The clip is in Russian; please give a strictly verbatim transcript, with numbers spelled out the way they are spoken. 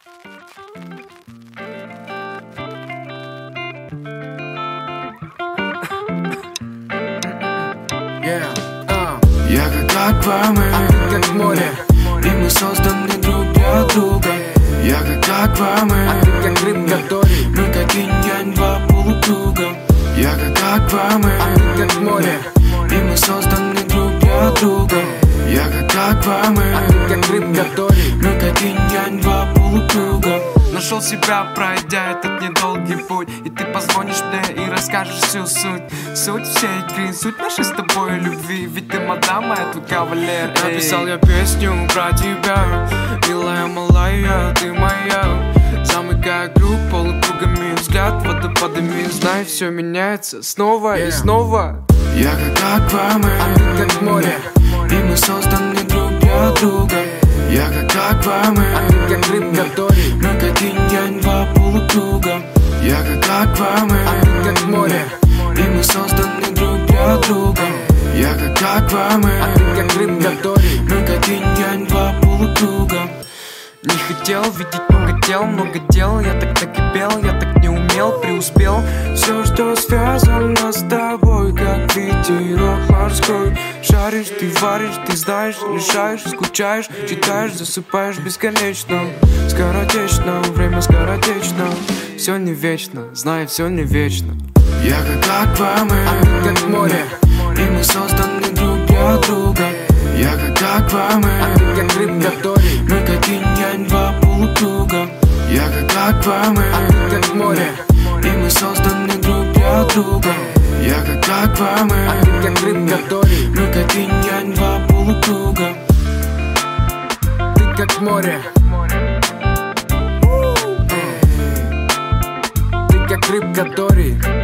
Yeah, uh. Я как аквамен, как море, и мы созданы друг для друга. Я как аквамен, а ты как рыбка Дори. Мы как инь-янь, два полукруга. Я как аквамен, а ты как море, и мы созданы друг для друга. Я как аквамен, а ты как рыбка Дори. Мы как инь-янь, два полукруга. Нашел себя, пройдя этот недолгий путь, и ты позвонишь мне и расскажешь всю суть. Суть всей игры, суть нашей с тобой любви. Ведь ты мадам, а я твой кавалер. Написал я песню про тебя, милая малая, ты моя. Замыкая круг полукругами, взгляд водопадами. Знай, все меняется снова yeah. и снова. Я как аквамен, а ты как море, и мы созданы друг для друга. Я как аквамен, а ты как рыбка Дори. Мы как инь-янь, два полукруга. Я как аквамен, а ты как море, и мы созданы друг для друга. Я как аквамен, а ты как рыбка Дори. Мы как инь-янь, два полукруга. Не хотел видеть, но хотел, много дел. Я так накипел, я так не умел, преуспел. Все, что связано с тобой, как ветерок морской. Шаришь, ты варишь, ты знаешь, решаешь, скучаешь, читаешь, засыпаешь бесконечно. Скоротечно, время скоротечно. Все не вечно, знай, все не вечно. Я как аквамен, а ты как море, и мы созданы друг для друга. Я как аквамен, а ты как рыбка Дори. Мы как инь-янь, два полукруга. Я как аквамен, а ты как море, и мы созданы друг для друга. Я как аквамен, а ты как рыбка Дори. Мы как инь-янь, два полукруга. Ты как море, ты как рыбка Дори.